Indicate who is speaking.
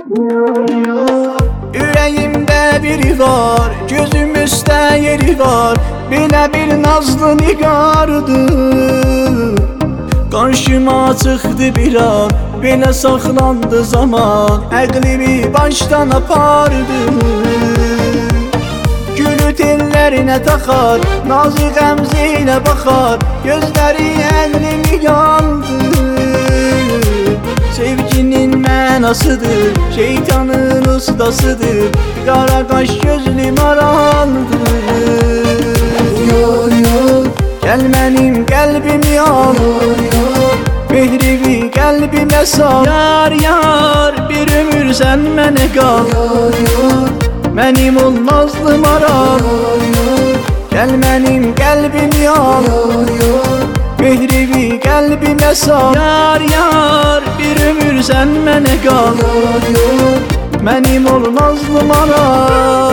Speaker 1: Ürəyimdə biri var, gözüm üstə yeri var, belə bir nazlı nigardır. Qarşıma çıxdı bir an, belə saxlandı zaman, əqlimi başdan apardı. Gülü tellərinə taxar, nazı qəmziylə baxar, gözləri əqlimi yandı. Sevginin mənasıdır, şeytanın ustasıdır, qara qaş gözlü maraldır.
Speaker 2: Yar yar,
Speaker 1: Gəl mənim qəlbimi al, mehrivi qəlbimə sal. Yar yar, bir ömür sən mənə qal,
Speaker 2: yar yar,
Speaker 1: mənim ol nazlı maral. Gəl mənim qəlbimi al,
Speaker 2: yar yar,
Speaker 1: mehrivi qəlbimə sal. Yar yar, bir ömür sən mənə qal,
Speaker 2: yar yar,
Speaker 1: mənim ol nazlı maral.